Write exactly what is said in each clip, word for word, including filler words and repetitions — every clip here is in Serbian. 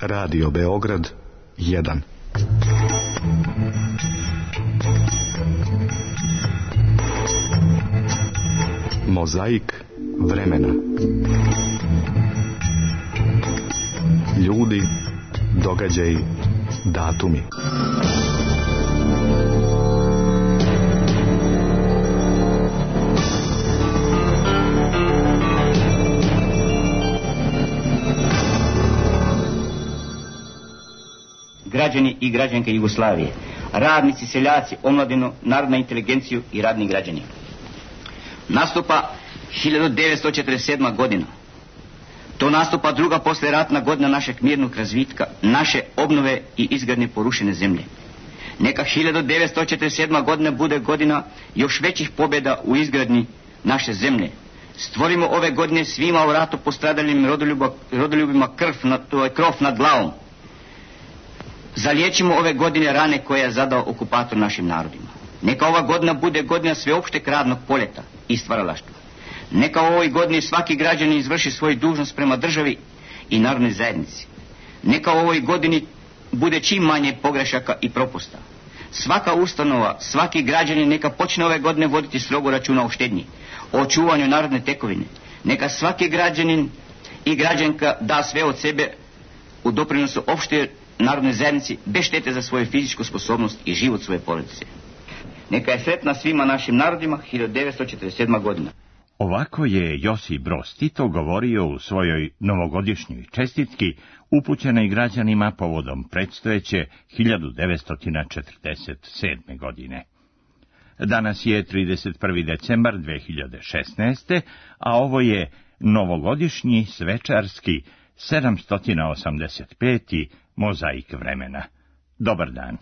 Radio Beograd jedan. Mozaik vremena. Ljudi, događaji, datumi. Građani i građanke Jugoslavije, radnici, seljaci, omladinu, narodna inteligenciju i radni građani. Nastupa hiljadu devetsto četrdeset sedma godina. To nastupa druga posleratna godina našeg mirnog razvitka, naše obnove i izgradnje porušene zemlje. Neka hiljadu devetsto četrdeset sedma godina bude godina još većih pobjeda u izgradnji naše zemlje. Stvorimo ove godine svima u ratu postradalim rodoljubima krv nad, krov nad glavom. Zaliječimo ove godine rane koje je zadao okupator našim narodima. Neka ova godina bude godina sveopšteg radnog poljeta i stvaralaštva. Neka u ovoj godini svaki građanin izvrši svoju dužnost prema državi i narodnoj zajednici. Neka u ovoj godini bude čim manje pogrešaka i propusta. Svaka ustanova, svaki građanin neka počne ove godine voditi strogo računa o štednji, o očuvanju narodne tekovine. Neka svaki građanin i građanka da sve od sebe u doprinosu opšte narodnoj zajednici bez štete za svoju fizičku sposobnost i život svoje porodice. Neka je sretna svima našim narodima hiljadu devetsto četrdeset sedma godina. Ovako je Josip Broz Tito govorio u svojoj novogodišnjoj čestitki upućenoj građanima povodom predstojeće hiljadu devetsto četrdeset sedme. godine. Danas je trideset prvi decembar dve hiljade šesnaeste. a ovo je novogodišnji svečarski sedamsto osamdeset peti. Mozaik vremena. Dobar dan.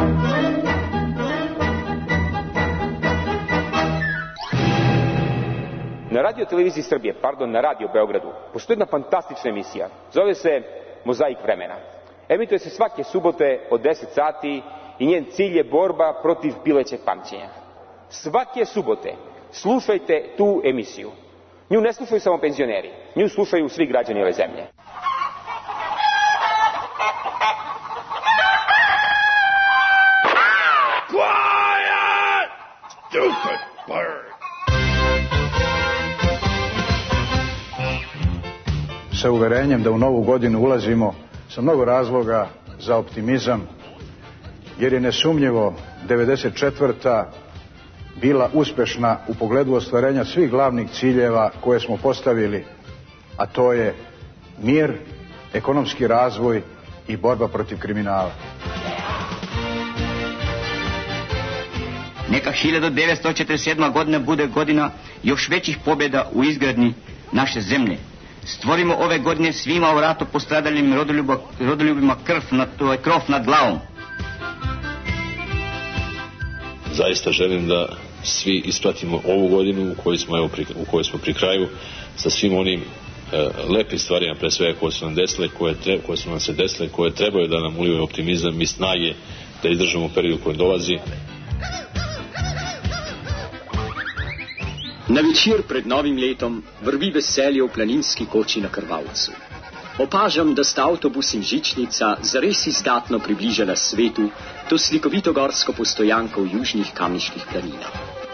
Na radio televiziji Srbije, pardon, na radio Beogradu, postoji jedna fantastična emisija. Zove se Mozaik vremena. Emituje se svake subote od deset sati i njen cilj je borba protiv pilećeg pamćenja. Svake subote slušajte tu emisiju. Nju ne slušaju samo penzioneri, nju slušaju svi građani ove zemlje. Quiet! Stupid bird! Sa uverenjem da u novu godinu ulazimo sa mnogo razloga za optimizam, jer je nesumnjivo devedeset četvrta bila uspešna u pogledu ostvarenja svih glavnih ciljeva koje smo postavili, a to je mir, ekonomski razvoj i borba protiv kriminala. Neka hiljadu devetsto četrdeset sedma. godina bude godina još većih pobjeda u izgradnji naše zemlje. Stvorimo ove godine svima u ratu postradalim rodoljubima krv nad, krov nad glavom. Zaista želim da svi ispratimo ovu godinu u kojoj smo, evo, pri, u kojoj smo pri kraju sa svim onim e, lepim stvarima pre svega koje su nam desile, koje, tre, koje su nam se desile, koje trebaju da nam uliju optimizam i snage da izdržamo periodu koji dolazi. Na večer pred novim letom vrvi veselje v planinski koči na Krvavcu. Opažam, da sta avtobus in žičnica zares izdatno približala svetu to slikovito gorsko postojanko v južnih Kamniških planinah.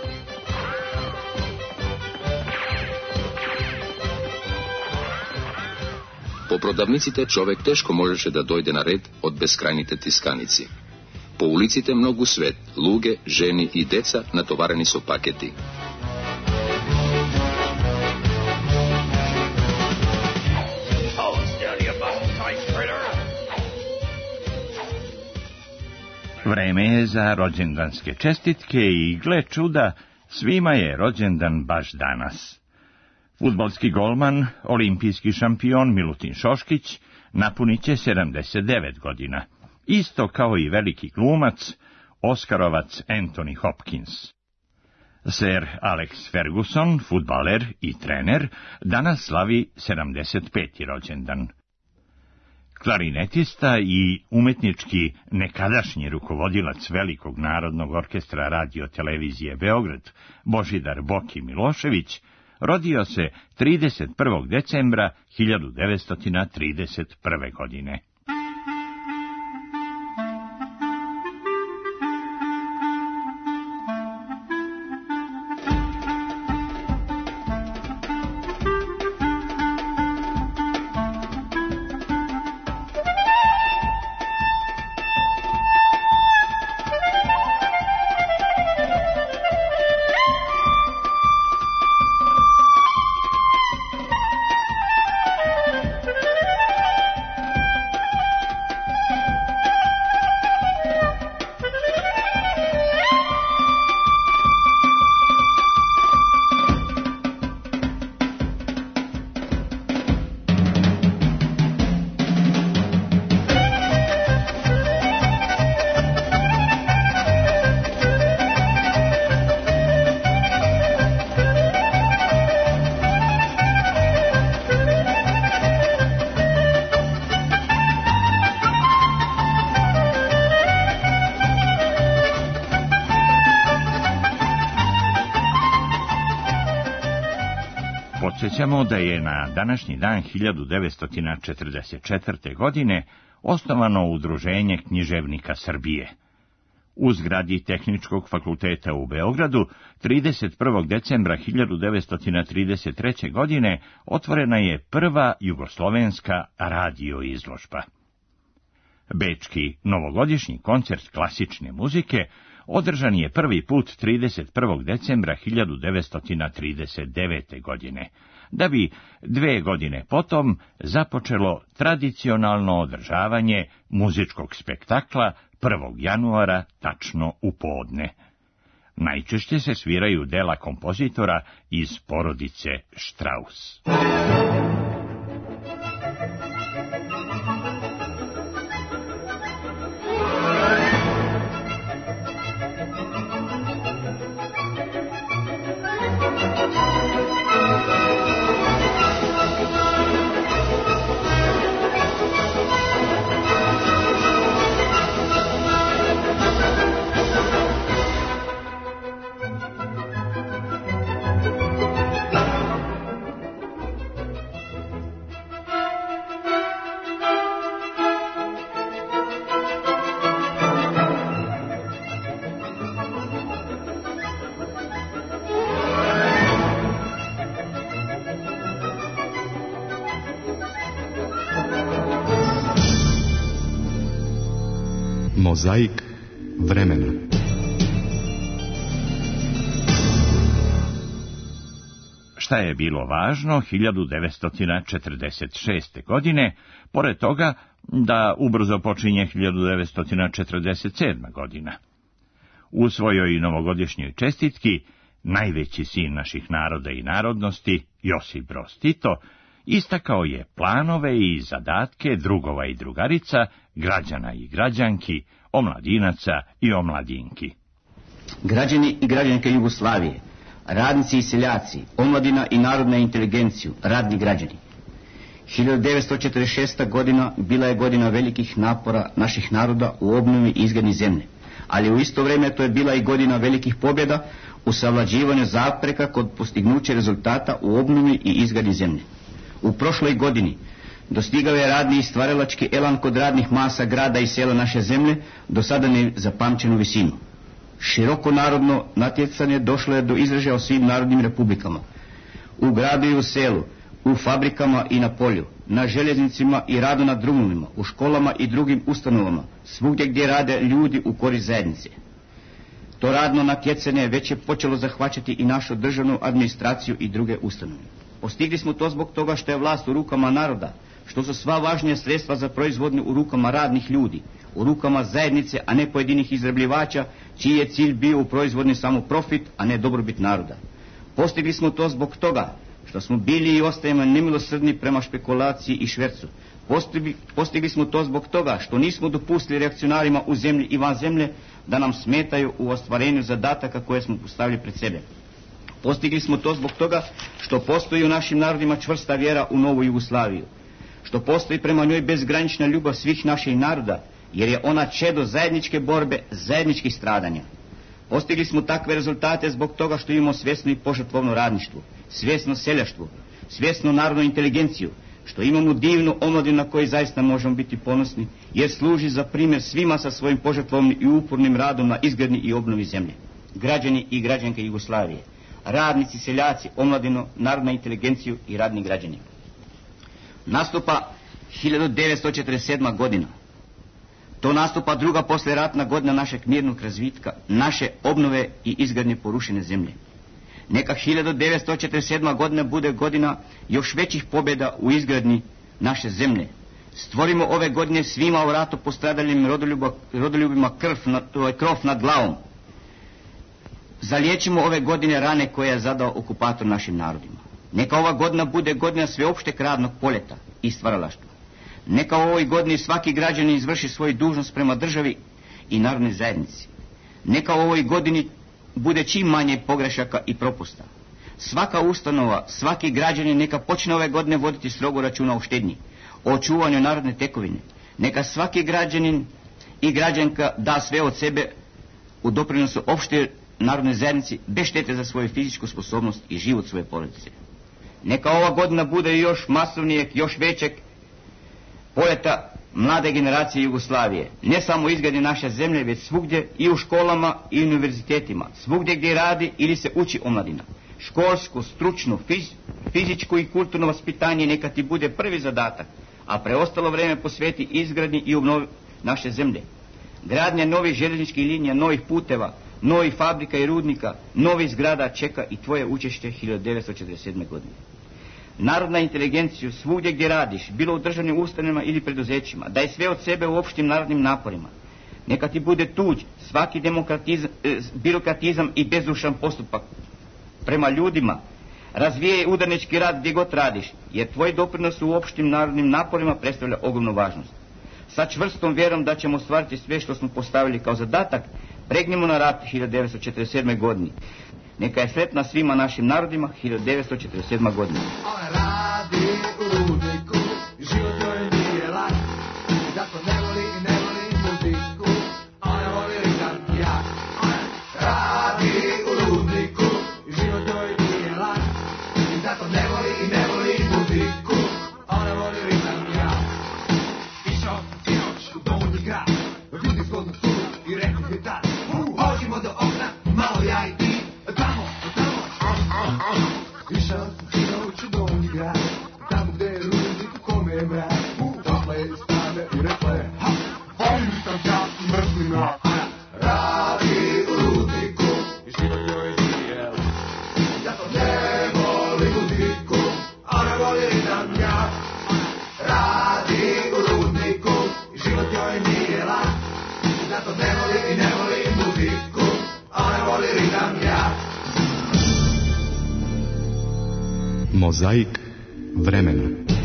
Po prodavnicite čovek teško možeše da dojde na red od beskrajnite tiskanici. Po ulicite mnogu svet, luge, ženi i deca natovareni su paketi. Vreme je za rođendanske čestitke i gle čuda, svima je rođendan baš danas. Fudbalski golman, olimpijski šampion Milutin Šoškić napunit će sedamdeset devet godina, isto kao i veliki glumac, Oskarovac Anthony Hopkins. Sir Alex Ferguson, fudbaler i trener, danas slavi sedamdeset peti rođendan. Klarinetista i umetnički nekadašnji rukovodilac Velikog narodnog orkestra radio televizije Beograd, Božidar Boki Milošević, rodio se trideset prvog decembra hiljadu devetsto trideset prve. godine. Podsjećamo da je na današnji dan hiljadu devetsto četrdeset četvrte. godine osnovano Udruženje književnika Srbije. U zgradi Tehničkog fakulteta u Beogradu trideset prvog decembra hiljadu devetsto trideset treće. godine otvorena je prva jugoslovenska radio izložba. Bečki novogodišnji koncert klasične muzike održan je prvi put trideset prvog decembra hiljadu devetsto trideset devete. godine, da bi dve godine potom započelo tradicionalno održavanje muzičkog spektakla prvog januara tačno u podne. Najčešće se sviraju dela kompozitora iz porodice Strauss. Mozaik vremena. Šta je bilo važno hiljadu devetsto četrdeset šeste. godine, pored toga da ubrzo počinje hiljadu devetsto četrdeset sedma. godina. U svojoj novogodišnjoj čestitki, najveći sin naših naroda i narodnosti, Josip Broz Tito, istakao je planove i zadatke drugova i drugarica, građana i građanki, omladinaca i omladinki. Građani i građanke Jugoslavije, radnici i seljaci, omladina i narodna inteligenciju, radni građani. hiljadu devetsto četrdeset šesta. godina bila je godina velikih napora naših naroda u obnovi i izgradnji zemlje, ali u isto vrijeme to je bila i godina velikih pobjeda u savlađivanju zapreka kod postignuća rezultata u obnovi i izgradnji zemlje. U prošloj godini dostigao je radni i stvaralački elan kod radnih masa grada i sela naše zemlje do sada nezapamćenu visinu. Široko narodno natjecanje došlo je do izražaja u svim narodnim republikama. U gradu i u selu, u fabrikama i na polju, na željeznicima i radu na drumovima, u školama i drugim ustanovama, svugdje gdje rade ljudi u korist zajednice. To radno natjecanje već je počelo zahvaćati i našu državnu administraciju i druge ustanove. Postigli smo to zbog toga što je vlast u rukama naroda, što su sva važnija sredstva za proizvodnju u rukama radnih ljudi, u rukama zajednice, a ne pojedinih izrabljivača, čiji je cilj bio u proizvodnji samo profit, a ne dobrobit naroda. Postigli smo to zbog toga što smo bili i ostajemo nemilosrdni prema špekulaciji i švercu. Postigli, postigli smo to zbog toga što nismo dopustili reakcionarima u zemlji i van zemlje da nam smetaju u ostvarenju zadataka koje smo postavili pred sebe. Postigli smo to zbog toga što postoji u našim narodima čvrsta vjera u novu Jugoslaviju, što postoji prema njoj bezgranična ljubav svih naših naroda, jer je ona čedo zajedničke borbe, zajedničkih stradanja. Postigli smo takve rezultate zbog toga što imamo svjesno i požrtvovno radništvo, svjesno seljaštvo, svjesnu narodnu inteligenciju, što imamo divnu omladinu na kojoj zaista možemo biti ponosni, jer služi za primjer svima sa svojim požrtvovnim i upornim radom na izgradnji i obnovi zemlje. Građani i građanke Jugoslavije, radnici, seljaci, omladino, narodna inteligenciju i radni građani. Nastupa hiljadu devetsto četrdeset sedma. godina. To nastupa druga poslijeratna godina našeg mirnog razvitka, naše obnove i izgradnje porušene zemlje. Neka hiljadu devetsto četrdeset sedma. godina bude godina još većih pobjeda u izgradnji naše zemlje. Stvorimo ove godine svima u ratu postradalim rodoljubima krv nad, krov nad glavom. Zaliječimo ove godine rane koje je zadao okupator našim narodima. Neka ova godina bude godina sveopšteg radnog poljeta i stvaralaštva. Neka u ovoj godini svaki građanin izvrši svoju dužnost prema državi i narodnoj zajednici. Neka u ovoj godini bude čim manje pogrešaka i propusta. Svaka ustanova, svaki građanin neka počne ove godine voditi strogo računa o štednji, o očuvanju narodne tekovine. Neka svaki građanin i građanka da sve od sebe u doprinosu opšte narodnoj zajednici bez štete za svoju fizičku sposobnost i život svoje porodice. Neka ova godina bude još masovnijeg, još većeg poleta mlade generacije Jugoslavije. Ne samo u izgradi naše zemlje, već svugdje i u školama i univerzitetima. Svugdje gdje radi ili se uči omladina. Školsko, stručno, fiz, fizičko i kulturno vaspitanje neka ti bude prvi zadatak, a preostalo vrijeme posveti izgradnji i obnovi naše zemlje. Gradnja novih željezničkih linija, novih puteva, novih fabrika i rudnika, novih zgrada čeka i tvoje učešće hiljadu devetsto četrdeset sedme. godine. Narodna inteligenciju svugdje gdje radiš, bilo u državnim ustanovama ili preduzećima, daj sve od sebe u opštim narodnim naporima. Neka ti bude tuđ svaki demokratizam, eh, birokratizam i bezdušan postupak prema ljudima. Razvijaj udarnički rad gdje god radiš, jer tvoj doprinos u opštim narodnim naporima predstavlja ogromnu važnost. Sa čvrstom vjerom da ćemo ostvariti sve što smo postavili kao zadatak, pregnimo na rat hiljadu devetsto četrdeset sedme. godini. Neka je sretna svima našim narodima hiljadu devetsto četrdeset sedma. godina. Ona radi u rudniku, život joj nije lak, zato ne voli i ne voli muziku, ona voli ritam jak. Ona radi u rudniku, život joj nije lak, zato ne voli i ne voli muziku, ona voli ritam jak. Išao sinoć u Donji grad, ljudi zgodno su i rekli je tad, pođimo do okna, malo ja i ti, tamo, tamo. Išao sam sinoć u Donji grad, tamo gde je rudnik u kome je mrak. Došla je iz strane i rekla je, ha, volim sam ja mrzli mrak. Ona radi u rudniku i život joj nije lak, zato ne voli muziku, ona voli ritam jak. Ona radi u rudniku i život joj nije lak, zato ne voli i ne voli muziku, ona voli ritam jak. Mozaik vremena.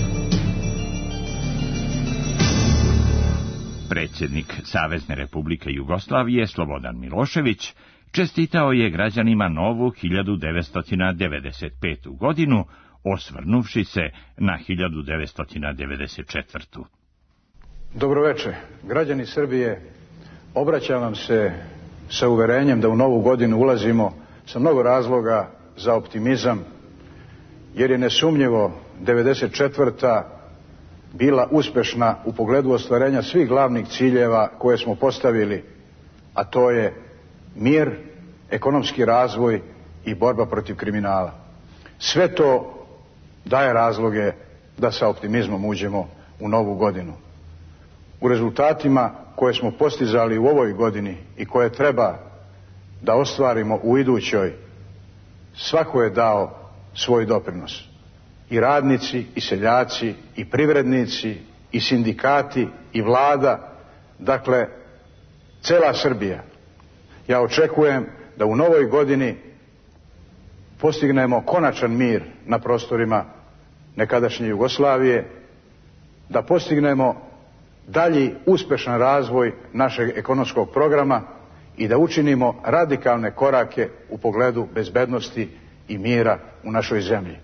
Predsjednik Savezne Republike Jugoslavije Slobodan Milošević čestitao je građanima novu hiljadu devetsto devedeset petu. godinu, osvrnuvši se na hiljadu devetsto devedeset četvrtu. Dobroveče, građani Srbije, obraćam vam se sa uverenjem da u novu godinu ulazimo sa mnogo razloga za optimizam, jer je nesumnjivo devedeset četvrta bila uspešna u pogledu ostvarenja svih glavnih ciljeva koje smo postavili, a to je mir, ekonomski razvoj i borba protiv kriminala. Sve to daje razloge da sa optimizmom uđemo u novu godinu. U rezultatima koje smo postizali u ovoj godini i koje treba da ostvarimo u idućoj, svako je dao svoj doprinos. I radnici, i seljaci, i privrednici, i sindikati, i vlada, dakle, cela Srbija. Ja očekujem da u novoj godini postignemo konačan mir na prostorima nekadašnje Jugoslavije, da postignemo dalji uspešan razvoj našeg ekonomskog programa i da učinimo radikalne korake u pogledu bezbednosti i mira u našoj zemlji.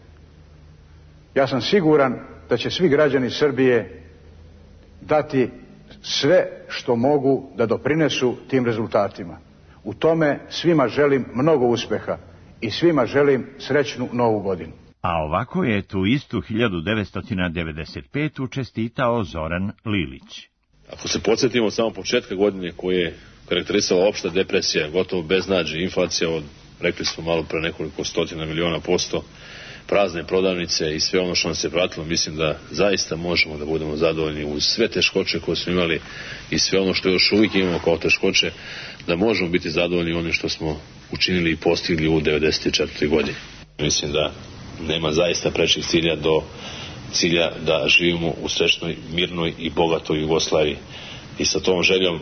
Ja sam siguran da će svi građani Srbije dati sve što mogu da doprinesu tim rezultatima. U tome svima želim mnogo uspeha i svima želim srećnu novu godinu. A ovako je tu istu hiljadu devetsto devedeset petu. čestitao Zoran Lilić. Ako se podsjetimo od samog početka godine koje je karakterisala opšta depresija, gotovo beznađe, inflacija od, rekli smo malo pre, nekoliko stotina miliona posto, prazne prodavnice i sve ono što nam se pratilo, mislim da zaista možemo da budemo zadovoljni uz sve teškoće koje smo imali i sve ono što još uvijek imamo kao teškoće, da možemo biti zadovoljni onim što smo učinili i postigli u devedeset četvrtoj. godini. Mislim da nema zaista prečih cilja do cilja da živimo u srećnoj, mirnoj i bogatoj Jugoslaviji. I sa tom željom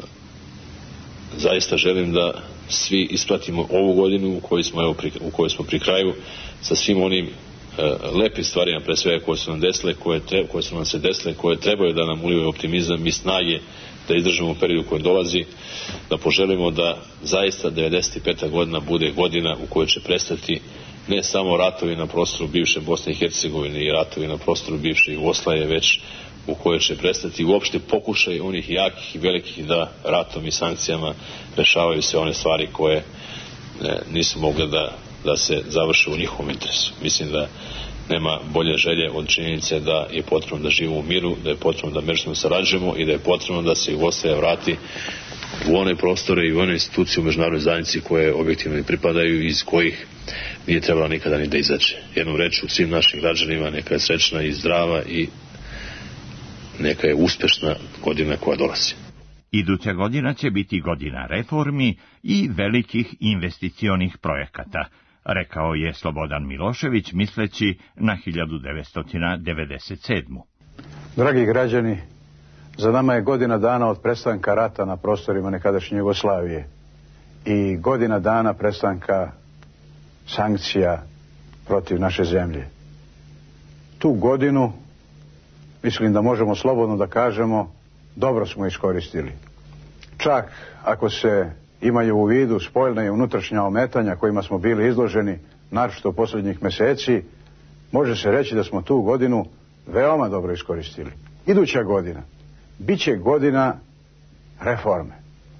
zaista želim da svi ispratimo ovu godinu u kojoj smo, evo, pri, u kojoj smo pri kraju, sa svim onim e, lepim stvarima pre svega koje su nam desile, koje, tre, koje su nam se desile, koje trebaju da nam ulivaju optimizam i snage da izdržimo u periodu koji dolazi, da poželimo da zaista devedeset peta. godina bude godina u kojoj će prestati ne samo ratovi na prostoru bivše Bosne i Hercegovine i ratovi na prostoru bivše Jugoslavije, već u kojoj će prestati uopšte pokušaj onih jakih i velikih da ratom i sankcijama rešavaju sve one stvari koje ne, nisu mogle da, da se završe u njihovom interesu. Mislim da nema bolje želje od činjenice da je potrebno da živimo u miru, da je potrebno da međusobno sarađujemo i da je potrebno da se Jugoslavija vrati u one prostore i u one institucije u međunarodnoj zajednici koje objektivno i pripadaju, iz kojih nije trebala nikada ni da izađe. Jednom rečju svim našim građanima neka je srećna i zdrava i neka je uspešna godina koja dolazi. Iduća godina će biti godina reformi i velikih investicionih projekata, rekao je Slobodan Milošević misleći na hiljadu devetsto devedeset sedmu. Dragi građani, za nama je godina dana od prestanka rata na prostorima nekadašnje Jugoslavije i godina dana prestanka sankcija protiv naše zemlje. Tu godinu, mislim da možemo slobodno da kažemo, dobro smo iskoristili. Čak ako se imaju u vidu spoljna i unutrašnja ometanja kojima smo bili izloženi, naročito posljednjih meseci, može se reći da smo tu godinu veoma dobro iskoristili. Iduća godina bit će godina reforme.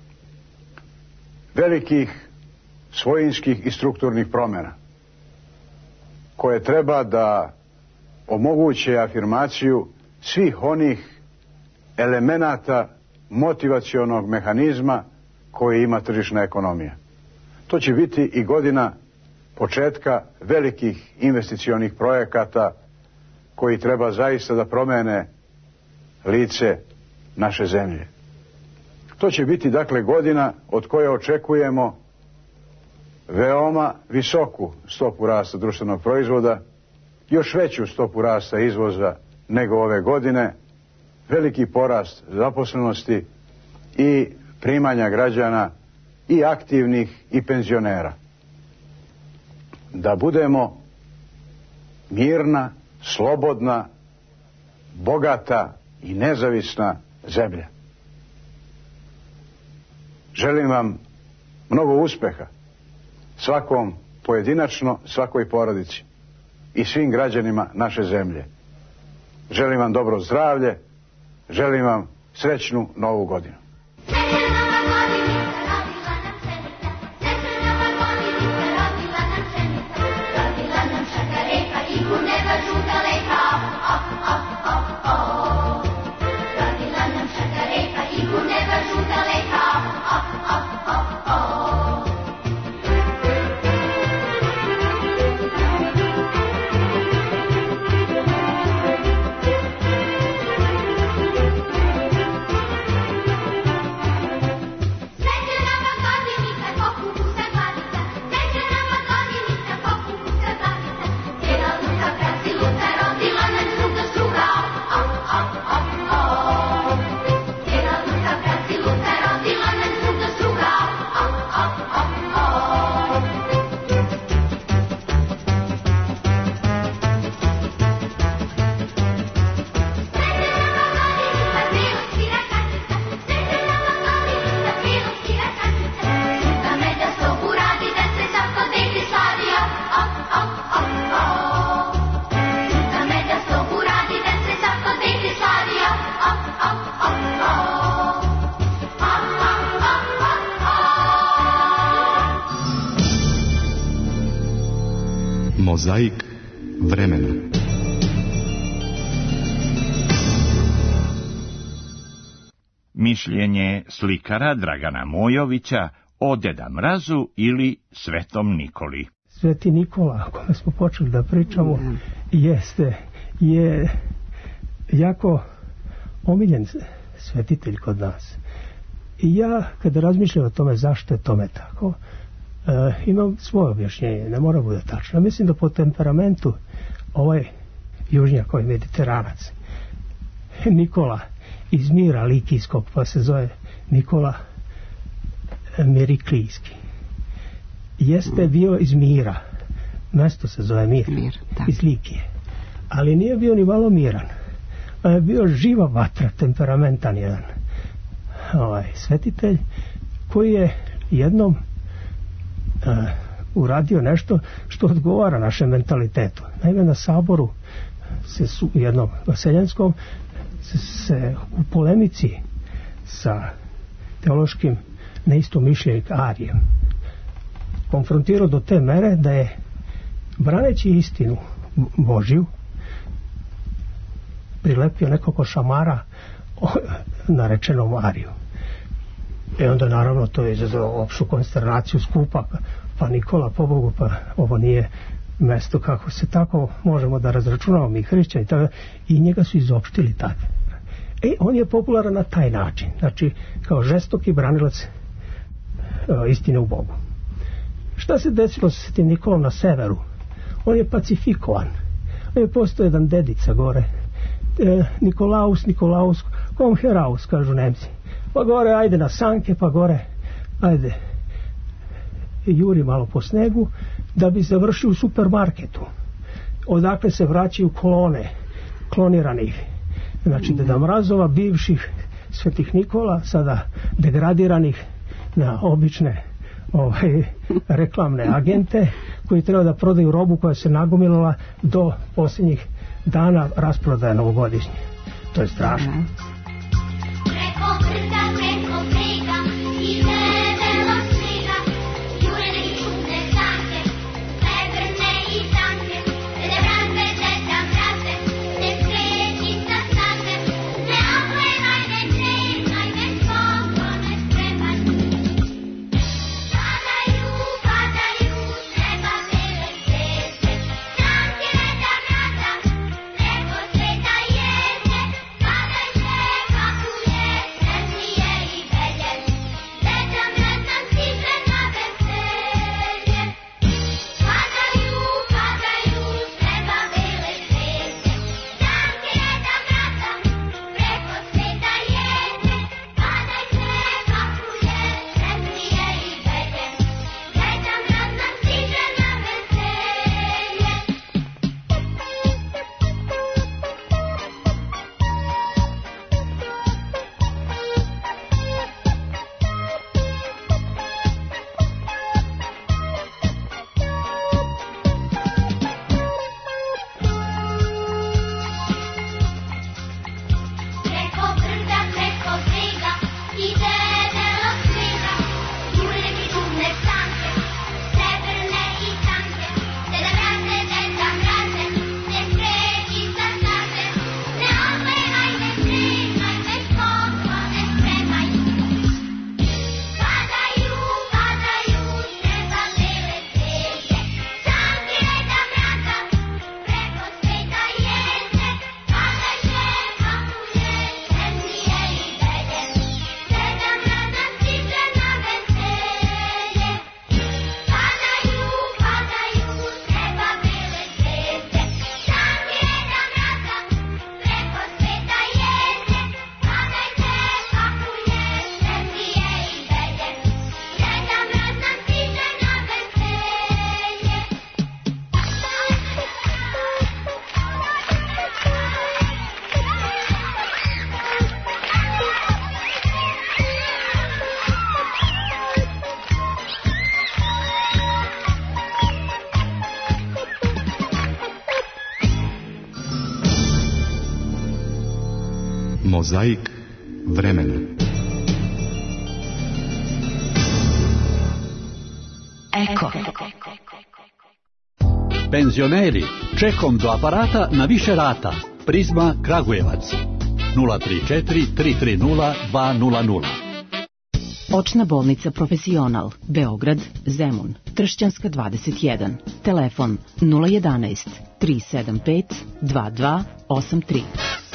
Velikih svojinskih i strukturnih promjena koje treba da omoguće afirmaciju svih onih elemenata motivacionog mehanizma koji ima tržišna ekonomija. To će biti i godina početka velikih investicionih projekata koji treba zaista da promene lice naše zemlje. To će biti dakle godina od koje očekujemo veoma visoku stopu rasta društvenog proizvoda, još veću stopu rasta izvoza nego ove godine, veliki porast zaposlenosti i primanja građana i aktivnih i penzionera. Da budemo mirna, slobodna, bogata i nezavisna zemlja. Želim vam mnogo uspeha svakom pojedinačno, svakoj porodici i svim građanima naše zemlje. Želim vam dobro zdravlje, želim vam srećnu novu godinu. Mozaik vremena. Mišljenje slikara Dragana Mojovića o Deda Mrazu ili Svetom Nikoli. Sveti Nikola, o kome smo počeli da pričamo, jeste, je jako omiljen svetitelj kod nas. I ja, kada razmišljam o tome zašto je tome tako, E, imam svoje objašnjenje, ne mora bude tačno. Mislim da po temperamentu ovaj južnjak, koji je mediteranac, Nikola iz Mira Likijskog, pa se zove Nikola Miriklijski, jeste bio iz Mira, mesto se zove Mir, Mir iz Likije, ali nije bio ni malo miran, pa je bio živa vatra, temperamentan jedan ovaj svetitelj koji je jednom Uh, uradio nešto što odgovara našem mentalitetu. Naime, na saboru se su, jednom vaseljenskom se, se u polemici sa teološkim neistomišljenik Arijem konfrontirao do te mere da je, braneći istinu Božiju, prilepio nekoliko šamara narečenom Mariju. I onda naravno to je izazvalo opštu konsternaciju skupa, pa Nikola, pobogu, pa ovo nije mesto kako se tako možemo da razračunamo mi hrišćani, i njega su izopštili tad. E, on je popularan na taj način, znači kao žestoki branilac e, istine u Bogu. Šta se desilo sa tim Nikolom na severu? On je pacifikovan. On je postao jedan dedica gore. E, Nikolaus, Nikolaus, kom heraus, kažu Nemci. Pa gore, ajde na sanke, pa gore, ajde, juri malo po snegu, da bi završio u supermarketu. Odakle se vraćaju klone, kloniranih. Znači, Deda Mrazova, bivših Svetih Nikola, sada degradiranih na obične ovaj, reklamne agente, koji treba da prodaju robu koja se nagomilala do posljednjih dana rasprodaje novogodišnje. To je strašno. Mozaik vremena. Eko. Penzioneri, čekom do aparata na više rata. Prizma Kragujevac. nula tri četiri tri tri nula dva nula nula. Očna bolnica Profesional, Beograd, Zemun, Tršćanska dvadeset jedan. Telefon nula jedanaest tri sedam pet dva dva osam tri.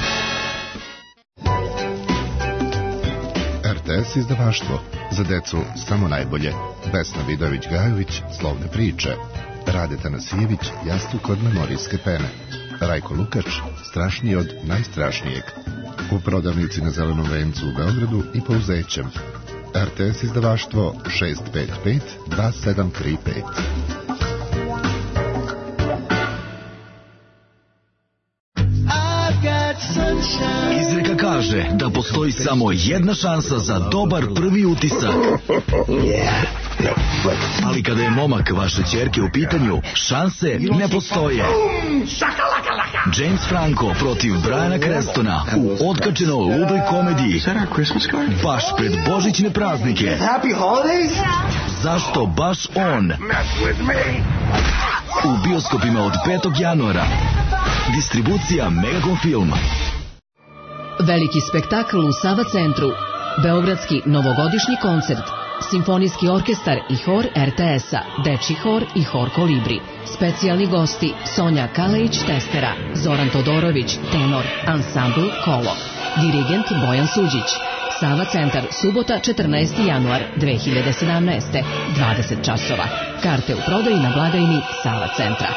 R T S izdavaštvo, za decu samo najbolje. Vesna Vidović-Gajović, Slovne priče. Rade Tanasijević, Jastuk od memorijske pene. Rajko Lukač, Strašniji od najstrašnijeg. U prodavnici na Zelenom vencu u Beogradu i po Uzećem. R T S izdavaštvo šest pet pet dva sedam tri pet. Izreka kaže da postoji samo jedna šansa za dobar prvi utisak. Ali kada je momak vaše ćerke u pitanju, šanse ne postoje. James Franco protiv Briana Crestona u otkačenoj ludoj komediji baš pred božićne praznike. Zašto baš on? U bioskopima od petog januara. Distribucija Megacom Film. Veliki spektakl u Sava centru. Beogradski novogodišnji koncert. Simfonijski orkestar i hor er te es-a, Dečji hor i hor Kolibri. Specijalni gosti Sonja Kalejić-Testera, Zoran Todorović, tenor, ansambl Kolo. Dirigent Bojan Suđić. Sava centar, subota četrnaesti januar dve hiljade sedamnaeste. dvadeset časova. Karte u prodaji na blagajni Sava centra.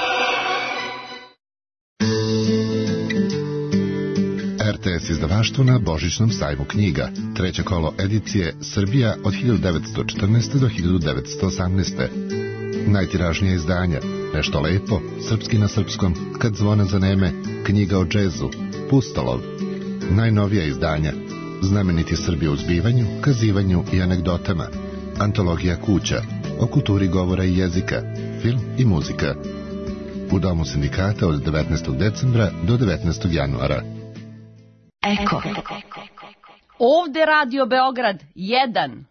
er te es izdavaštvo na Božićnom sajmu knjiga. Treće kolo edicije Srbija od hiljadu devetsto četrnaeste. do hiljadu devetsto osamnaeste. Najtiražnije izdanja Nešto lepo, Srpski na srpskom, Kad zvona zaneme, Knjiga o džezu, Pustolov. Najnovija izdanja Znameniti Srbi u zbivanju, kazivanju i anegdotama, Antologija kuća, o kulturi govora i jezika, film i muzika. U Domu sindikata od devetnaestog decembra do devetnaestog januara. Eko. Ovde Radio Beograd jedan.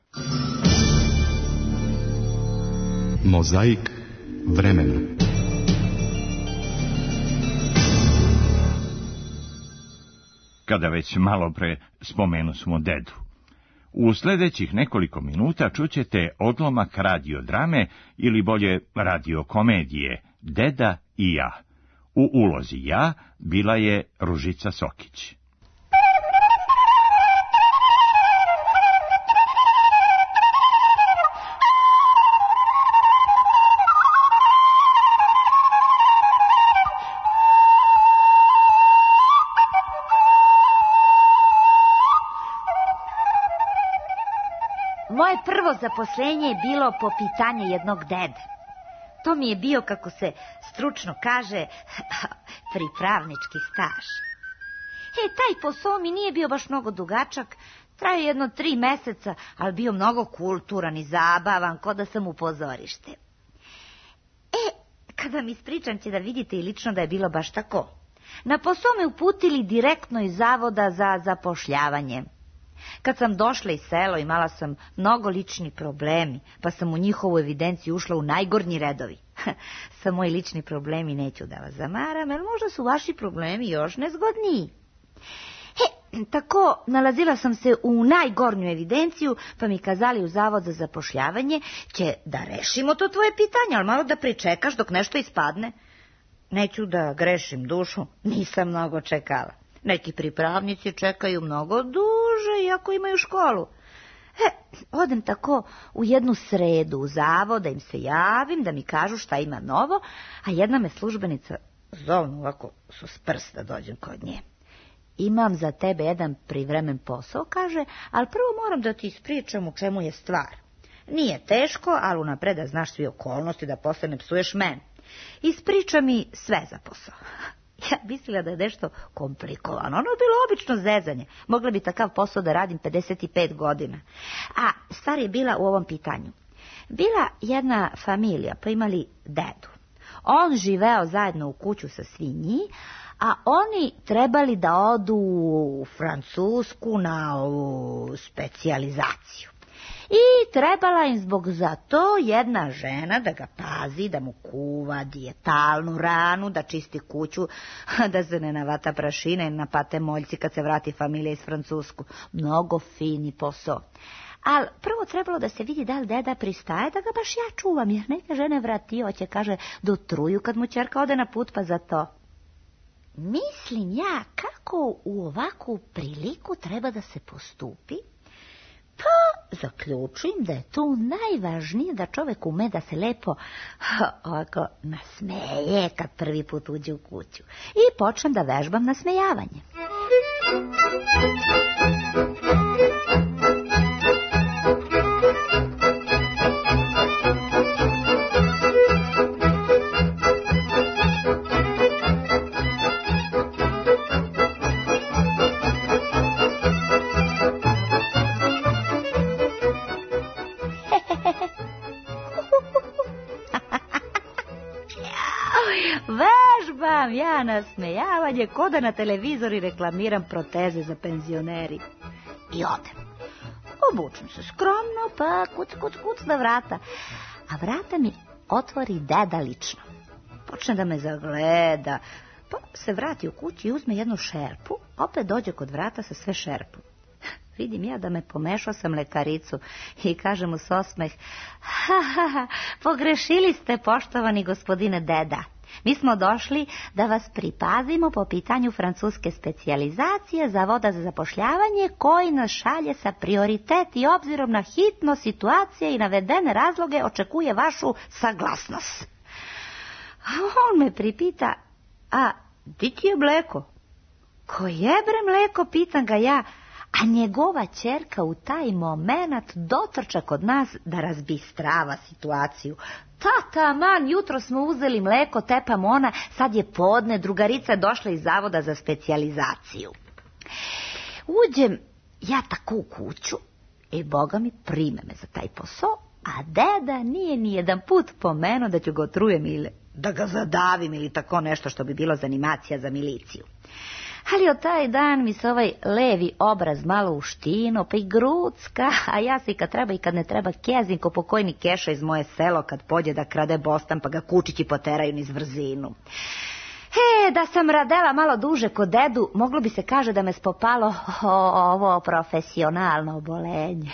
Mozaik vremena. Kada već malo pre spomenu smo dedu. U sljedećih nekoliko minuta čućete odlomak radiodrame ili bolje radiokomedije Deda i ja. U ulozi ja bila je Ružica Sokić. Moje prvo zaposlenje je bilo po pitanju jednog dede. To mi je bio, kako se stručno kaže, pripravnički staž. E, taj posao mi nije bio baš mnogo dugačak, trajao jedno tri meseca, ali bio mnogo kulturan i zabavan, ko da sam u pozorište. E, kada mi ispričam će da vidite i lično da je bilo baš tako. Na posao me uputili direktno iz Zavoda za zapošljavanje. Kad sam došla iz selo imala sam mnogo lični problemi, pa sam u njihovu evidenciju ušla u najgornji redovi. Sa moji lični problemi neću da vas zamaram, jer možda su vaši problemi još nezgodniji. He, tako nalazila sam se u najgornju evidenciju, pa mi kazali u Zavod za zapošljavanje će da rešimo to tvoje pitanje, ali malo da pričekaš dok nešto ispadne. Neću da grešim dušu, nisam mnogo čekala. Neki pripravnici čekaju mnogo duže, iako imaju školu. E, odem tako u jednu sredu u zavod, da im se javim, da mi kažu šta ima novo, a jedna me službenica zovnu ovako su s prsta dođem kod nje. Imam za tebe jedan privremen posao, kaže, ali prvo moram da ti ispričam u čemu je stvar. Nije teško, ali unapred da znaš svi okolnosti, da posle ne psuješ mene. Ispriča mi sve za posao. Ja mislila da je nešto komplikovano. Ono je bilo obično zezanje. Mogla bi takav posao da radim pedeset pet godina. A stvar je bila u ovom pitanju. Bila jedna familija, pa imali dedu. On živeo zajedno u kuću sa svi njih, a oni trebali da odu u Francusku na ovu specijalizaciju. I trebala im zbog za to jedna žena da ga pazi, da mu kuva dijetalnu ranu, da čisti kuću, da se ne navata prašine i napate moljci kad se vrati familija iz Francusku. Mnogo fini posao. Ali prvo trebalo da se vidi da li deda pristaje da ga baš ja čuvam, jer neke žene vratioće, kaže, do truju kad mu ćerka ode na put, pa za to. Mislim ja kako u ovakvu priliku treba da se postupi. Pa zaključujem da je tu najvažnije da čovek ume da se lepo ovako nasmeje kad prvi put uđe u kuću. I počnem da vežbam nasmejavanje. Vežbam ja nasmejavanje ko da na televizori reklamiram proteze za penzioneri. I odem. Obučem se skromno, pa kuc, kuc, kuc na vrata. A vrata mi otvori deda lično. počne da me zagleda, pa se vrati u kući i uzme jednu šerpu, opet dođe kod vrata sa sve šerpom. Vidim ja da me pomešao sam lekaricu i kaže mu s osmeh, ha, ha, ha, pogrešili ste, poštovani gospodine deda. Mi smo došli da vas pripazimo po pitanju francuske specijalizacije Zavoda za zapošljavanje koji nas šalje sa prioritet i obzirom na hitno situacije i navedene razloge očekuje vašu saglasnost. A on me pripita, a di ti je mleko? Ko je bre mleko, pitam ga ja, a njegova ćerka u taj moment dotrča kod nas da razbistrava situaciju. Tata, man, jutro smo uzeli mleko, tepam ona, sad je podne, drugarica je došla iz Zavoda za specijalizaciju. Uđem ja tako u kuću i Boga mi prime me za taj posao, a deda nije ni jedan put pomenuo da ću ga otrujem ili da ga zadavim ili tako nešto što bi bilo zanimacija za miliciju. Ali od taj dan mi se ovaj levi obraz malo uštino, pa i grucka, a ja se i kad treba i kad ne treba kezim ko pokojni Keša iz moje selo kad pođe da krade bostan pa ga kučići poteraju niz vrzinu. E, da sam radela malo duže kod dedu, moglo bi se kaže da me spopalo o, ovo profesionalno obolenje.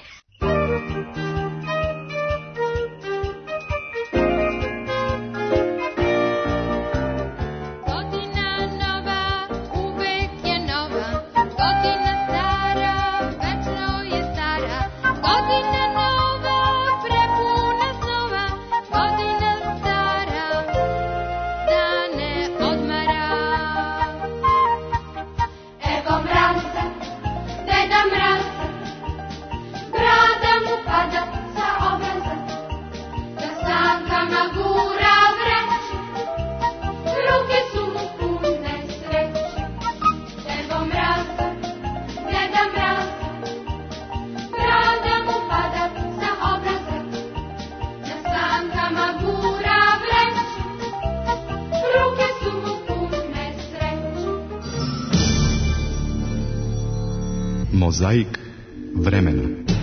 Mozaik vremena.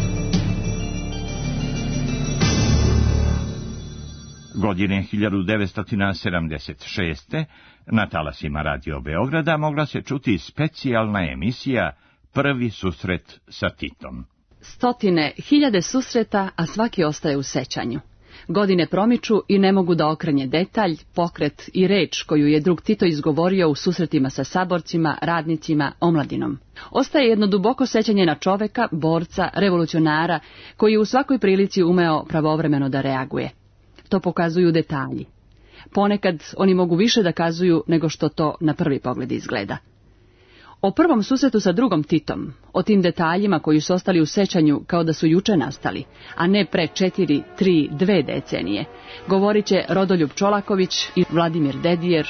Godine hiljadu devetsto sedamdeset šeste. na talasima Radio Beograda mogla se čuti specijalna emisija Prvi susret sa Titom. Stotine, hiljade susreta, a svaki ostaje u sećanju. Godine promiču i ne mogu da okrene detalj, pokret i reč koju je drug Tito izgovorio u susretima sa saborcima, radnicima, omladinom. Ostaje jedno duboko sećanje na čoveka, borca, revolucionara, koji je u svakoj prilici umeo pravovremeno da reaguje. To pokazuju detalji. Ponekad oni mogu više da kazuju nego što to na prvi pogled izgleda. O prvom susretu sa drugom Titom, o tim detaljima koji su ostali u sećanju kao da su juče nastali, a ne pre četiri, tri, dve decenije, govorit će Rodoljub Čolaković i Vladimir Dedijer.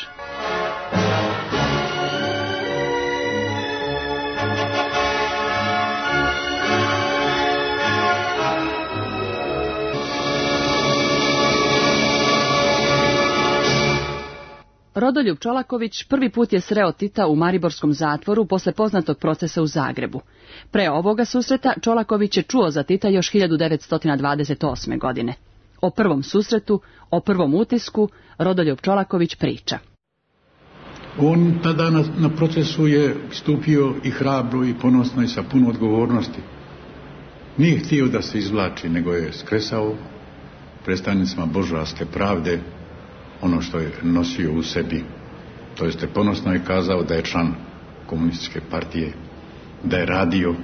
Rodoljub Čolaković prvi put je sreo Tita u mariborskom zatvoru posle poznatog procesa u Zagrebu. Pre ovoga susreta Čolaković je čuo za Tita još hiljadu devetsto dvadeset osme. godine. O prvom susretu, o prvom utisku, Rodoljub Čolaković priča. On tada na, na procesu je stupio i hrabro i ponosno i sa puno odgovornosti. Nije htio da se izvlači, nego je skresao predstavnicima buržoaske pravde ono što je nosio u sebi. To jeste ponosno je kazao da je član komunističke partije, da je radio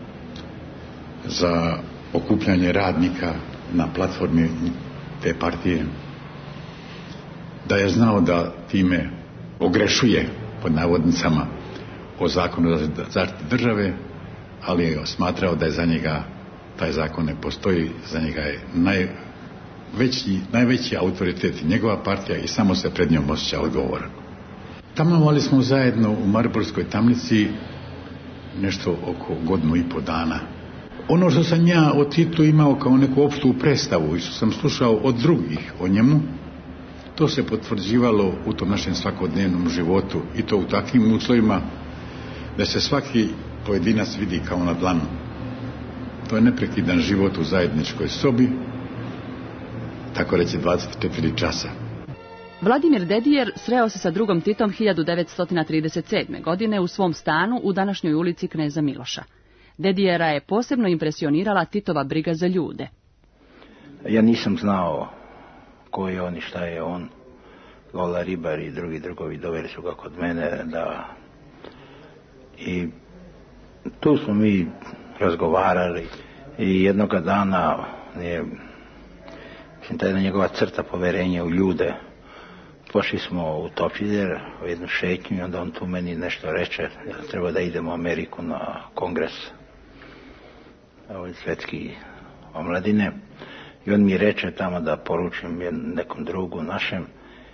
za okupljanje radnika na platformi te partije, da je znao da time ogrešuje, pod navodnicama, o zakonu za zaštitu države, ali je smatrao da je za njega taj zakon ne postoji, za njega je najveći, najveći autoritet njegova partija i samo se pred njom osjeća odgovoran. Tamovali smo zajedno u Mariborskoj tamnici nešto oko godinu i po dana. Ono što sam ja o Titu imao kao neku opštu predstavu i što sam slušao od drugih o njemu, to se potvrđivalo u tom našem svakodnevnom životu i to u takvim uslovima da se svaki pojedinac vidi kao na dlanu. To je neprekidan život u zajedničkoj sobi, tako reći dvadeset četiri časa. Vladimir Dedijer sreo se sa drugom Titom hiljadu devetsto trideset sedme. godine u svom stanu u današnjoj ulici Kneza Miloša. Dedijera je posebno impresionirala Titova briga za ljude. Ja nisam znao ko je on i šta je on. Gola Ribar i drugi drugovi doveli su ga kod mene da... I tu smo mi razgovarali i jednoga dana je, mislim, ta jedna njegova crta poverenja u ljude. Pošli smo u Topčider u jednu šetnju i onda on tu meni nešto reče, ja treba da idemo u Ameriku na kongres ovaj svetski omladine i on mi reče tamo da poručim nekom drugu našem,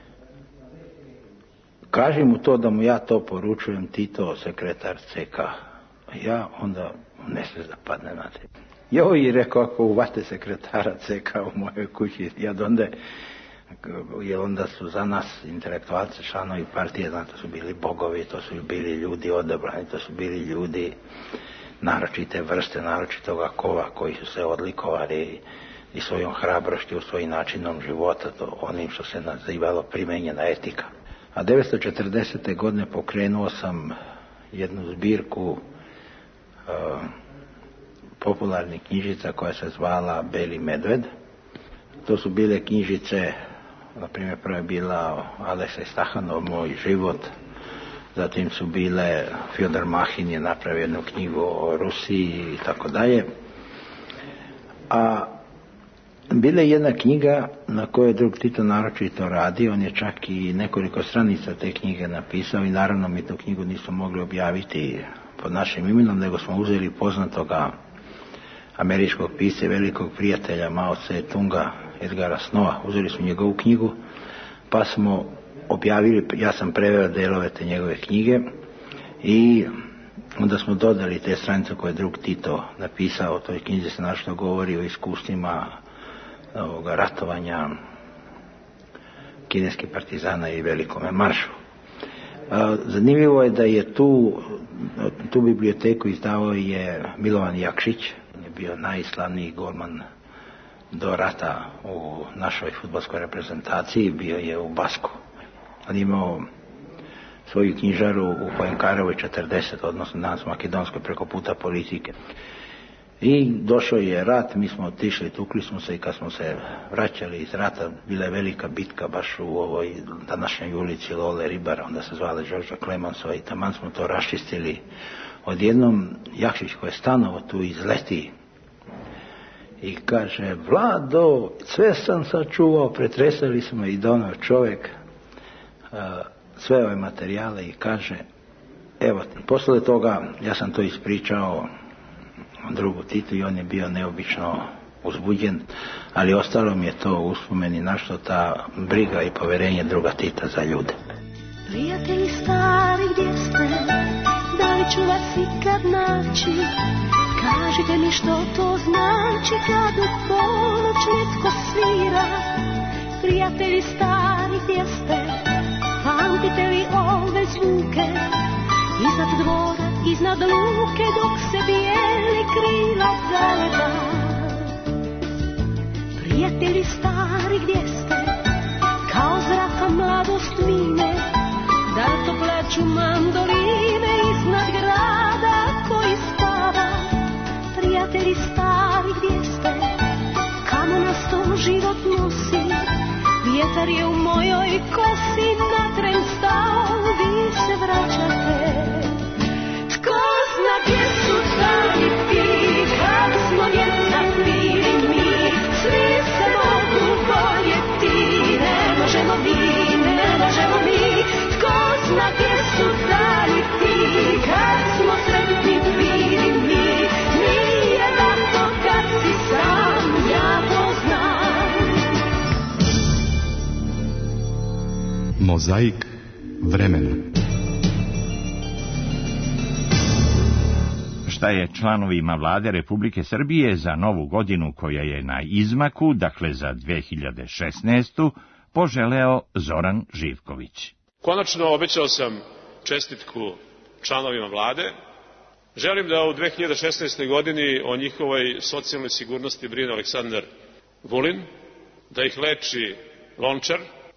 kaži mu to da mu ja to poručujem, Tito, sekretar C K. Ja onda nesvez da padne na te. Joj, i rekao, ako uvate sekretara C K u mojoj kući, ja donde, jer onda su za nas intelektualci, članovi partije, znači to su bili bogovi, to su bili ljudi odabrani, to su bili ljudi naročite vrste, naročitoga kova koji su se odlikovali i svojom hrabrošću, svojim načinom života, to onim što se nazivalo primenjena etika. A devetsto četrdesete. godine pokrenuo sam jednu zbirku uh, popularnih knjižica koja se zvala Beli medved. To su bile knjižice, na primjer prva je bila Aleksej Stahanov, Moj život, zatim su bile, Fjodor Mahin je napravio jednu knjigu o Rusiji i tako dalje. A bila je jedna knjiga na kojoj drug Tito naročito radi, on je čak i nekoliko stranica te knjige napisao i naravno mi tu knjigu nismo mogli objaviti pod našim imenom, nego smo uzeli poznatoga američkog pisca, velikog prijatelja Mao Tse-tunga, Edgara Snova, uzeli smo njegovu knjigu, pa smo objavili, ja sam preveo delove te njegove knjige i onda smo dodali te stranice koje je drug Tito napisao, u toj knjizi se našto govori o iskustvima ovoga ratovanja kineskih partizana i velikome maršu. Zanimljivo je da je tu, tu biblioteku izdavao je Milovan Jakšić, je bio najslavniji golman do rata u našoj fudbalskoj reprezentaciji, bio je u Basku. On imao svoju knjižaru u Pojenkarovoj četrdeset, odnosno danas u Makedonskoj preko puta politike. I došao je rat, mi smo otišli, tukli smo se i kad smo se vraćali iz rata, bila je velika bitka baš u ovoj današnjoj ulici Lole Ribara, onda se zvala Đorđa Klemansova i taman smo to raščistili. Odjednom Jakšić koji je stanovo tu izleti i kaže, Vlado, sve sam sačuvao, pretresali smo i donao čovjek uh, sve ove materijale i kaže, evo, posle toga ja sam to ispričao drugu Titu i on je bio neobično uzbuđen, ali ostalo mi je to uspomeni našto ta briga i poverenje druga Tita za ljude. Prijatelji stari, gdje ste? Da li ću vas ikad naći? Kažite mi što to znači kad u ponoć netko svira. Prijatelji stari, gdje ste? Pamtite li ove zvuke? Iznad dvora, iznad luke, dok se bijeli krila zaleta. Prijatelji stari, gdje ste? Kao zraka mladost mine, da to plaću mandoline iznad grada koji spava. Prijatelji stari, gdje ste? Kamo nas to život nosi? Vjetar je u mojoj kosi na tren stao, vi se vraćate. Tko zna gdje su stari ti, kad smo djeca bili mi, svi se mogu voljeti, ne možemo mi, ne možemo mi. Tko zna gdje su stari ti, kad smo sretni bili mi, nije lako kad si sam, ja to znam. Mozaik vremena. Šta je članovima vlade Republike Srbije za novu godinu koja je na izmaku, dakle za dve hiljade šesnaestu. poželeo Zoran Živković. Konačno obećao sam čestitku članovima vlade. Želim da u dve hiljade šesnaestoj. godini o njihovoj socijalnoj sigurnosti brine Aleksandar Vulin, da ih leči Lončar,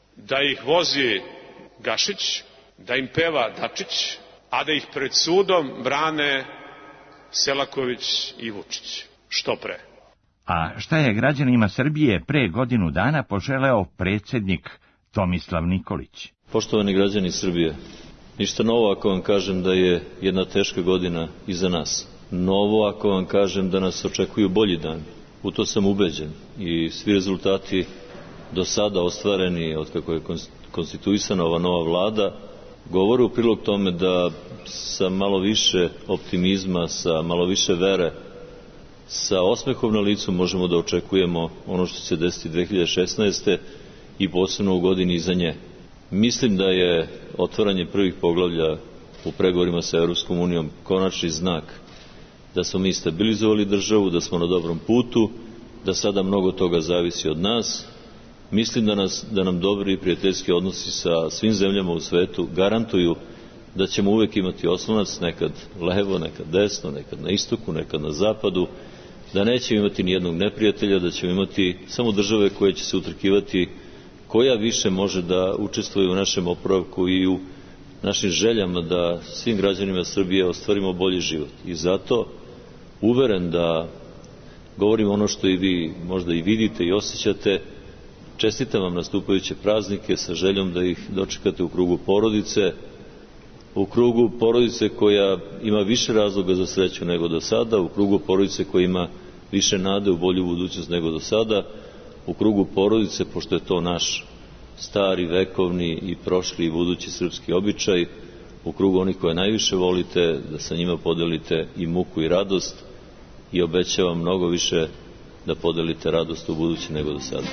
da ih vozi Gašić, da im peva Dačić, a da ih pred sudom brane Selaković i Vučić. Što pre. A šta je građanima Srbije pre godinu dana poželeo predsjednik Tomislav Nikolić? Poštovani građani Srbije, ništa novo ako vam kažem da je jedna teška godina iza nas. Novo ako vam kažem da nas očekuju bolji dani. U to sam ubeđen i svi rezultati do sada ostvareni od kako je konstituisana ova nova vlada govore u prilog tome da sa malo više optimizma, sa malo više vere, sa osmehom na licu možemo da očekujemo ono što će se desiti dve hiljade šesnaeste. i posebno u godini iza nje. Mislim da je otvaranje prvih poglavlja u pregovorima sa Europskom unijom konačni znak da smo mi stabilizovali državu, da smo na dobrom putu, da sada mnogo toga zavisi od nas. Mislim da, nas, da nam dobri i prijateljski odnosi sa svim zemljama u svetu garantuju da ćemo uvek imati oslonac, nekad levo, nekad desno, nekad na istoku, nekad na zapadu, da nećemo imati nijednog neprijatelja, da ćemo imati samo države koje će se utrkivati koja više može da učestvuje u našem oporavku i u našim željama da svim građanima Srbije ostvarimo bolji život. I zato uveren da govorim ono što i vi možda i vidite i osjećate. Čestitam vam nastupajuće praznike sa željom da ih dočekate u krugu porodice, u krugu porodice koja ima više razloga za sreću nego do sada, u krugu porodice koja ima više nade u bolju budućnost nego do sada, u krugu porodice, pošto je to naš stari, vekovni i prošli i budući srpski običaj, u krugu onih koje najviše volite, da sa njima podelite i muku i radost i obećavam mnogo više da podelite radost u budući nego do sada.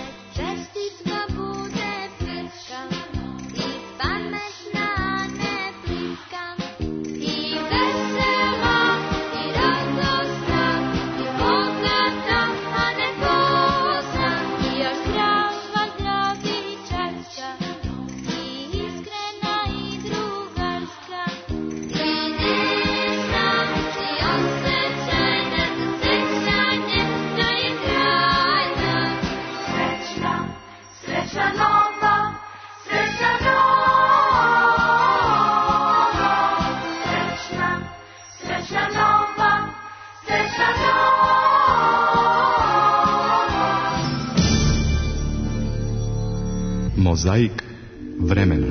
Mozaik vremena.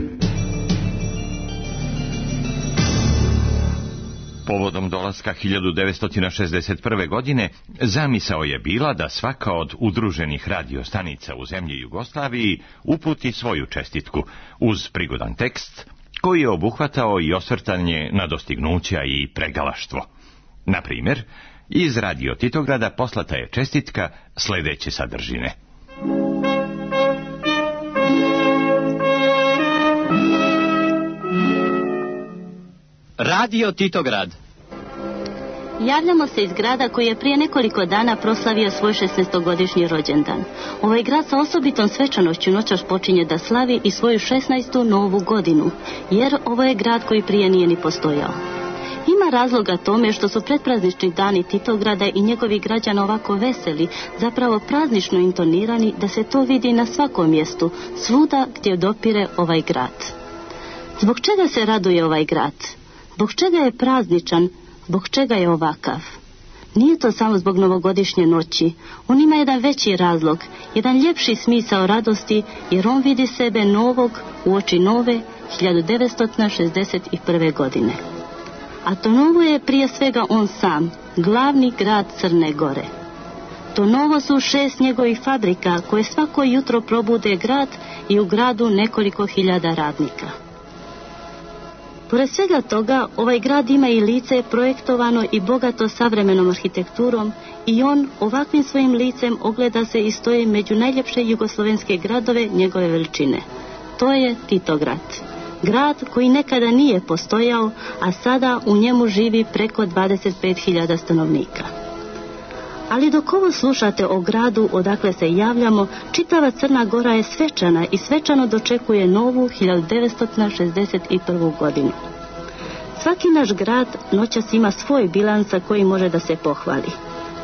Povodom dolaska hiljadu devetsto šezdeset prve. godine zamisao je bila da svaka od udruženih radiostanica u zemlji Jugoslaviji uputi svoju čestitku uz prigodan tekst koji je obuhvatao i osvrtanje na dostignuća i pregalaštvo. Na primjer, iz Radio Titograda poslata je čestitka sljedeće sadržine. Radio Titograd. Javljamo se iz grada koji je prije nekoliko dana proslavio svoj šesnaestogodišnji rođendan. Ovaj grad sa osobitom svečanošću noćas počinje da slavi i svoju šesnaestu novu godinu, jer ovo je grad koji prije nije ni postojao. Ima razloga tome što su predpraznični dani Titograda i njegovih građana ovako veseli, zapravo praznično intonirani, da se to vidi na svakom mjestu, svuda gdje dopire ovaj grad. Zbog čega se raduje ovaj grad? Zbog čega je prazničan? Zbog čega je ovakav? Nije to samo zbog novogodišnje noći. On ima jedan veći razlog, jedan ljepši smisao radosti, jer on vidi sebe novog u oči nove hiljadu devetsto šezdeset prve. godine. A to novo je prije svega on sam, glavni grad Crne Gore. To novo su šest njegovih fabrika koje svako jutro probude grad i u gradu nekoliko hiljada radnika. Pored svega toga, ovaj grad ima i lice projektovano i bogato savremenom arhitekturom i on ovakvim svojim licem ogleda se i stoji među najljepše jugoslovenske gradove njegove veličine. To je Titograd. Grad koji nekada nije postojao, a sada u njemu živi preko dvadeset pet hiljada stanovnika. Ali dok ovo slušate o gradu odakle se javljamo, čitava Crna Gora je svečana i svečano dočekuje novu hiljadu devetsto šezdeset prvu. godinu. Svaki naš grad noćas ima svoj bilans sa koji može da se pohvali.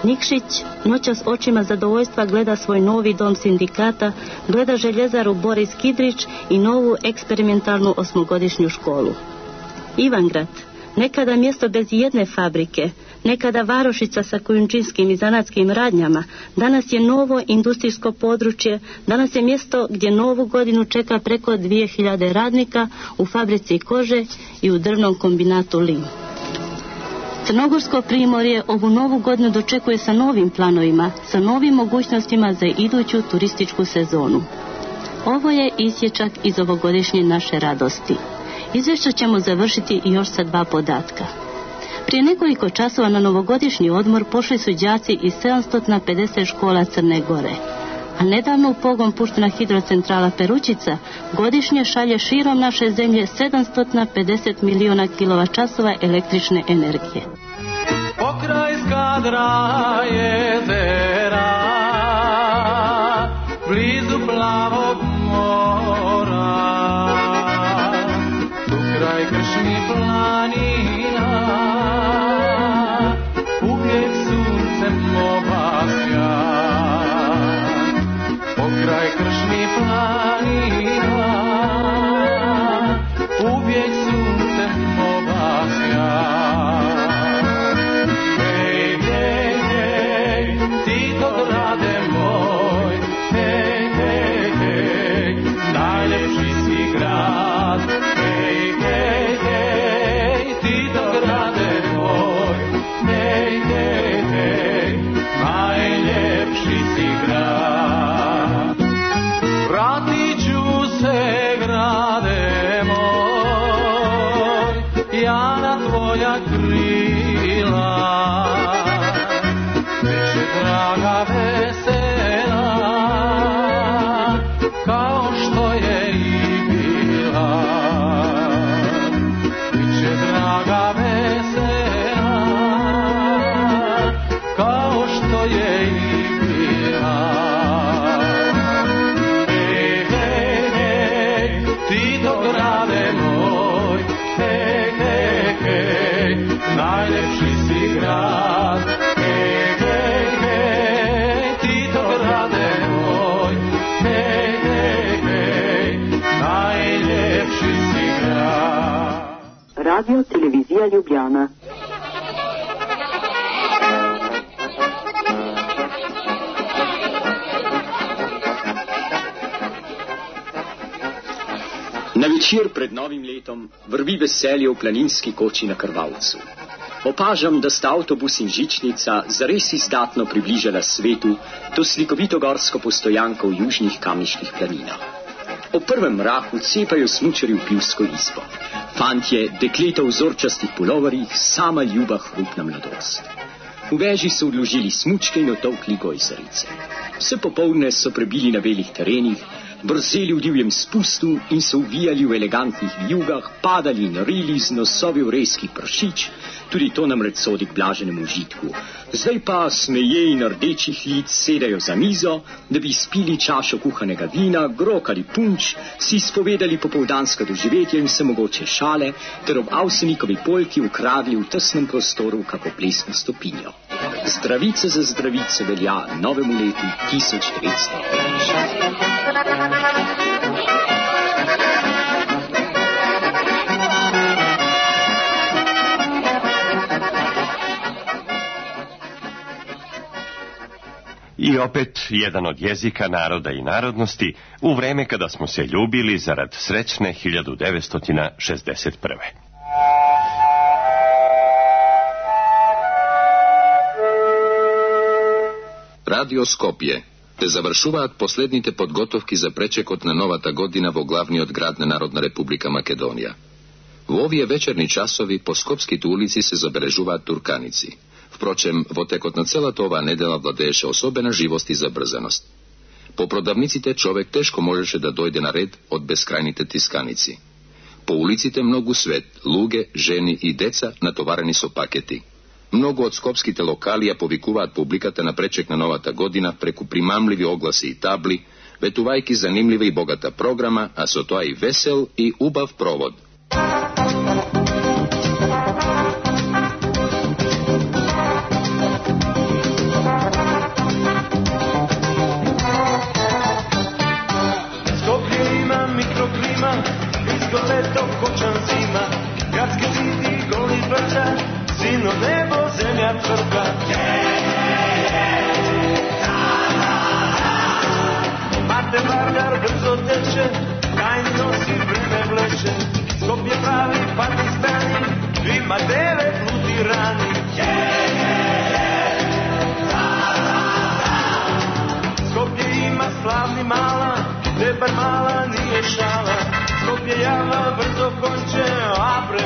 Nikšić noćas očima zadovoljstva gleda svoj novi dom sindikata, gleda željezaru Boris Kidrić i novu eksperimentalnu osmogodišnju školu. Ivangrad, nekada mjesto bez jedne fabrike, nekada varošica sa kojunčinskim i zanatskim radnjama, danas je novo industrijsko područje, danas je mjesto gdje novu godinu čeka preko dvije hiljade radnika u fabrici kože i u drvnom kombinatu Lim. Crnogorsko primorje ovu novu godinu dočekuje sa novim planovima, sa novim mogućnostima za iduću turističku sezonu. Ovo je isječak iz ovogodišnje naše radosti. Izvješće ćemo završiti još sa dva podatka. Prije nekoliko časova na novogodišnji odmor pošli su đaci iz sedamsto pedeset škola Crne Gore. A nedavno u pogon puštena hidrocentrala Perućica godišnje šalje širom naše zemlje sedamsto pedeset miliona kilovat-časova električne energije. Pokraj Skadra jezera, blizu plavog mora, tu kraj kršnih planina, uvijek suncem obasja. Pokraj kršnih planina, uvijek suncem obasja. Hej, hej, hej, ti to grade moj, hej, hej, hej, najljepši si grad. Hej, hej, hej, ti to grade moj, hej, hej, hej, najljepši si grad. Vratit ću se, grade moj, ja na tvoja krila, biće draga vesela, kao što je i bila. Biće draga vesela, kao što je i bila. Hej, hej, hej, ti to grade moj, hej, hej, hej, najljepši si grad. Hej, hej, hej, ti to grade moj, hej, hej, hej, najljepši si grad. Radio Televizija Ljubljana. Na večer pred novim letom vrvi veselje v planinski koči na Krvavcu. Opažam, da sta avtobus in žičnica zares izdatno približala svetu to slikovito gorsko postojanko v južnih Kamniških planinah. Ob prvem mraku cepajo smučarji v pivsko izbo. Fantje, dekleta v vzorčastih puloverjih, sama ljuba hrupna mladost. V veži so odložili smučke in otovkli gojzarice. Vse popoldne so prebili na belih terenih, brzeli v divjem spustu in se uvijali v elegantnih vijugah, padali in rili z nosovi vrejskih pršič, tudi to namreč sodi k blaženemu užitku. Zdaj pa smeje in rdečih lic sedajo za mizo, da bi spili čašo kuhanega vina, grokali punč, si spovedali popoldanska doživetja in se mogoče šale, ter ob Avsenikovi polki ukradli v tesnem prostoru kako plesno stopinjo. Zdravice za zdravice velja novemu letu tisoč devetsto petinšestdeset. I opet jedan od jezika naroda i narodnosti u vreme kada smo se ljubili zarad srećne hiljadu devetsto šezdeset prve. Radio Skopje te završuvat poslednite podgotovki za prečekotna novata godina vo glavni od gradne Narodna Republika Makedonija. V ovije večerni časovi po Skopskit ulici se zabeležuvat Turkanici. Впрочем, во текот на целата оваа недела владееше особена живост и забрзаност. По продавниците човек тешко можеше да дојде на ред од бескрајните тисканици. По улиците многу свет, луѓе, жени и деца натоварени со пакети. Многу од скопските локали ја повикуваат публиката на пречек на новата година преку примамливи огласи и табли, ветувајки занимлива и богата програма, а со тоа и весел и убав провод.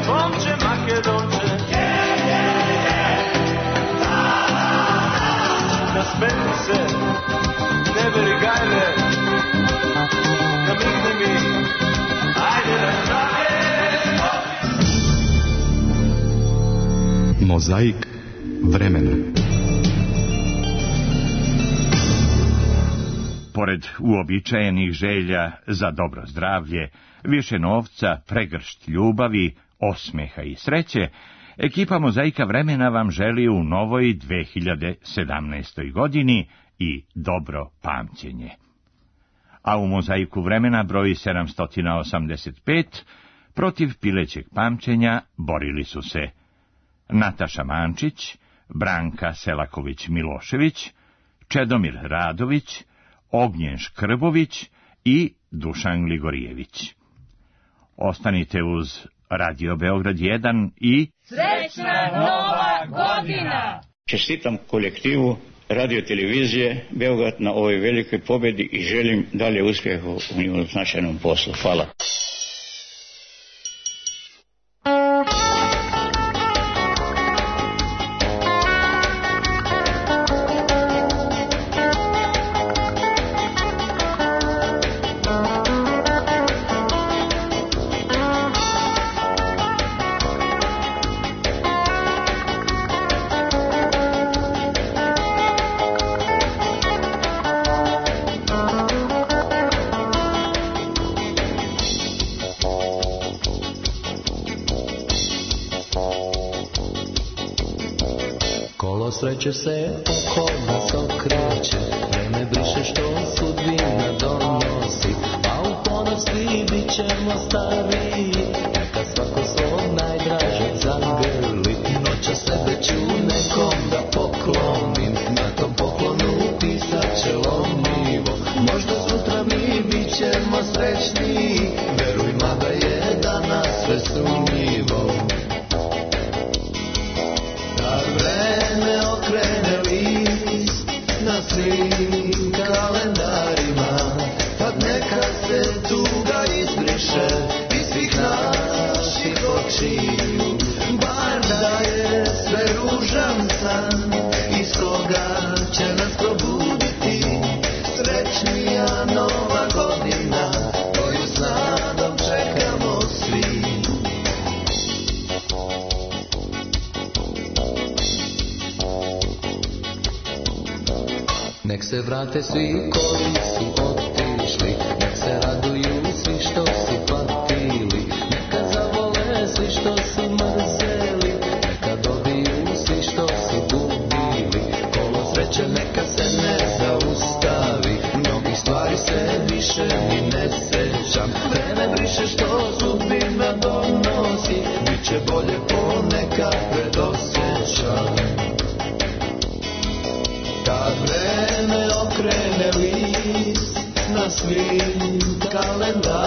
momče Makedonče. Nasmeni se, ne veri gajle, namigni mi, ajde da krave. Mozaik vremena. Pored uobičajenih želja za dobro zdravlje, više novca, pregršt ljubavi, osmeha i sreće, ekipa Mozaika vremena vam želi u novoj dve hiljade sedamnaestoj godini i dobro pamćenje. A u Mozaiku vremena broj sedamsto osamdeset pet protiv pilećeg pamćenja borili su se Nataša Mančić, Branka Selaković-Milošević, Čedomir Radović, Ognjen Škrbović i Dušan Gligorijević. Ostanite uz Radio Beograd jedan i Srećna nova godina! Čestitam kolektivu radio televizije Beograd na ovoj velikoj pobjedi i želim dalje uspjeha u njihovom značajnom poslu. Hvala. Sreće se oko nas okreće, vreme briše što sudbina donosi, a u ponosti bit ćemo stariji, neka svako svog najdražeg zagrli. Noća sebe ću nekom da poklonim, na tom poklonu pisat će lomivo, možda sutra mi bit ćemo srećni, veruj mada je danas sve sumnjivo. Kad vreme okrene list na svim kalendarima, kad neka se tuga izbriše iz svih naših očiju, bar da je sve ružan san iz koga će nas probuditi srećnija nova godina koju s nadom čekamo svi. Nek se vrate svi koji su otišli, nek se raduju svi što su patili, neka zavole svi što su mrzeli, neka dobiju svi što su gubili. Kolo sreće neka se ne zaustavi, mnogih stvari se više ni ne sećam. Vreme briše što sudbina donosi, bit će bolje ponekad predosjećam. Kad vreme okrene list na svim kalendarima,